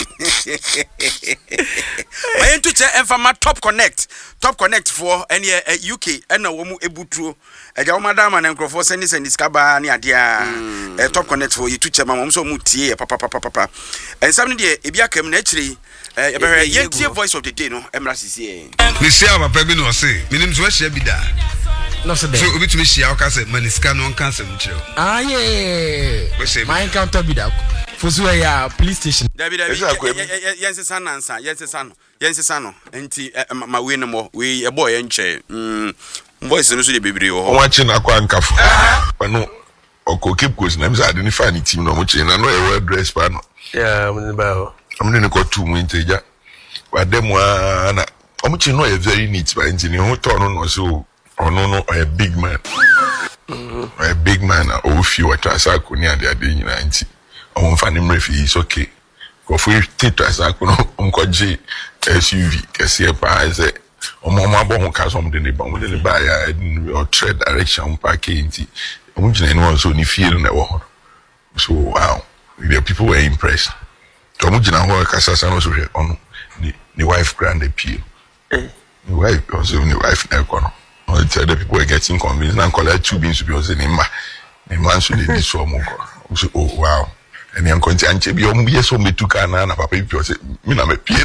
mayen to che enfama top connect top connect for any U K ena wo mu ebuturo eja wo madama na nkrofo se ni se niskaba ne ade a top connect for you to che mama so mu tie papa papa papa ensam ne de ebia kam na achiri eh ebe ye voice of the day no emra sisi ni se papa bi no se minim so ahia bi da no so so obi tumi hia o ka se maniska no nka se mchiro ah yeah my encounter bi da fosu ya police station David David yense sana nsa yense sano yense sano enti ma we no mo we e boy enche mm boys no so de bebre wo o wachi na kwa nkafo pano oko keep course na mza identify ni team no mo chi na no e well dress pa no yeah mo ba ho amne ne ko tu mu inteja wa dem wa na o mo chi no e very neat ba enti ni ho to no no so ono no a big man mm a big man o fi wa trasa ko ni ade ade nyina enti on fa nim refi is okay go for trasa ko no on ko ji S U V kese pa ise o mo ma bo ho ka so mo de ne ba mo de ne ba ya o trade direction park enti o mo jina no so ni feel na wo so wow the people were impressed to mo jina ho ka sasa no so he on ni ni wife grand appeal eh ni wife also ni wife na ko no I tell the people were getting convinced and collect two beans to be also in ma the man should be so more so oh wow and yan konti anche bi o mu yeso metuka na na papa bi o say me na me pie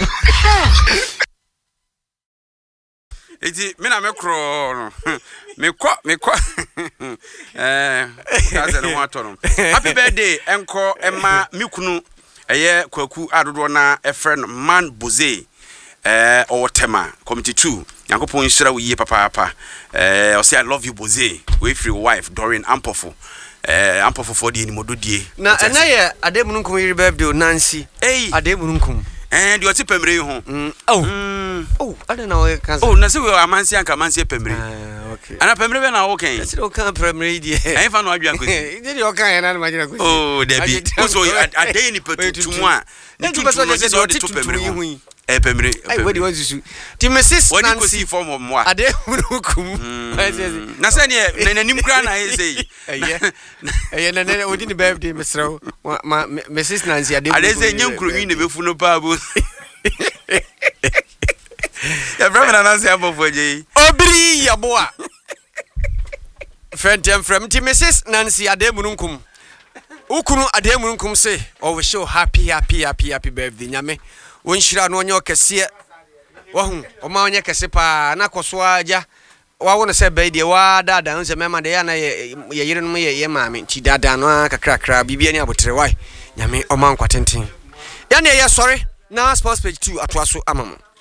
eti me na me kro no me kwa me kwa eh kaze no ato no happy birthday enko ema mikunu eye kwaku adodo na e friend man boze eh owotema committee two yakopon nhira wo yie papa papa eh o say I love you boze we free wife Doreen Ampofo eh Ampofo for the nimododie na ena ye ademununkum yiri birthday Nancy eh ademununkum eh di oti pemre ho oh oh ada na o kansa oh na se we amansi anka amansi pemre ah okay ana pemre be na wo ken se o kan pemre di eh fa no adwa kosi di o kan na ma jira kosi oh debi so ade ni petutumu a ni tutu no se o de to pemre ho eh pemre ai wodi wan susu ti Missus Nancy wodi kosi form of moi ade munukum na se ne nanim kra na e sei eh eh na na wodi ni birthday mesro ma Missus Nancy ade ade se nyankuru wi ne befu no pa bo ya brother na Nancy abofo je obiri yaboa fentem from ti Missus Nancy ade munukum ukunu ade munukum say oh we show happy happy happy happy birthday nyame wonhira no onye kese wahu o ma onye kese pa na koso aja wa wona se be de wa dada nse mema de ya na ye yire no ye ye maame ti dada no kakra kra bibia ni abotre wai nyame o ma nkwatenten ya na ye sorry na sports page two atoaso amam